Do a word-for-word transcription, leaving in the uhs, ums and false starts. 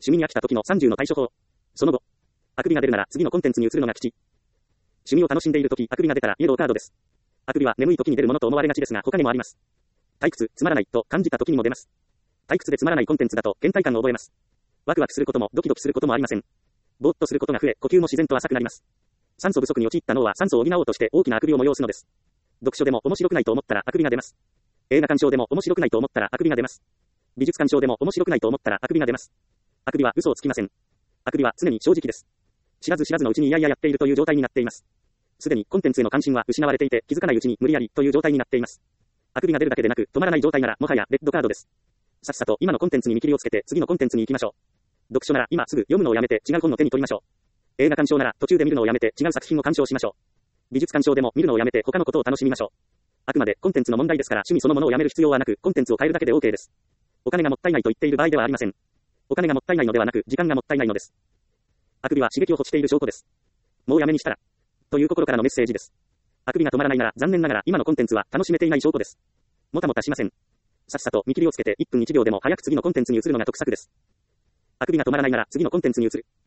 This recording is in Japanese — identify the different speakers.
Speaker 1: 趣味に飽きた時のさんじゅうの対処法。その後。あくびが出るなら次のコンテンツに移るのが吉。趣味を楽しんでいる時、あくびが出たらイエローカードです。あくびは眠い時に出るものと思われがちですが他にもあります。退屈、つまらないと感じた時にも出ます。退屈でつまらないコンテンツだと倦怠感を覚えます。ワクワクすることもドキドキすることもありません。ぼーっとすることが増え、呼吸も自然と浅くなります。酸素不足に陥った脳は酸素を補おうとして大きなあくびを催すのです。読書でも面白くないと思ったらあくびが出ます。映画鑑賞でも面白くないと思ったらあくびが出ます。美術鑑賞でも面白くないと思ったらあくびが出ます。あくびは嘘をつきません。あくびは常に正直です。知らず知らずのうちにいやいややっているという状態になっています。すでにコンテンツへの関心は失われていて気づかないうちに無理やりという状態になっています。あくびが出るだけでなく止まらない状態ならもはやレッドカードです。さっさと今のコンテンツに見切りをつけて次のコンテンツに行きましょう。読書なら今すぐ読むのをやめて違う本を手に取りましょう。映画鑑賞なら途中で見るのをやめて違う作品を鑑賞しましょう。美術鑑賞でも見るのをやめて他のことを楽しみましょう。あくまでコンテンツの問題ですから趣味そのものをやめる必要はなくコンテンツを変えるだけで OK です。お金がもったいないと言っている場合ではありません。お金がもったいないのではなく時間がもったいないのです。あくびは刺激を欲している証拠です。もうやめにしたら。という心からのメッセージです。あくびが止まらないなら残念ながら今のコンテンツは楽しめていない証拠です。もたもたしません。さっさと見切りをつけていっぷんいちびょうでも早く次のコンテンツに移るのが得策です。あくびが止まらないなら次のコンテンツに移る。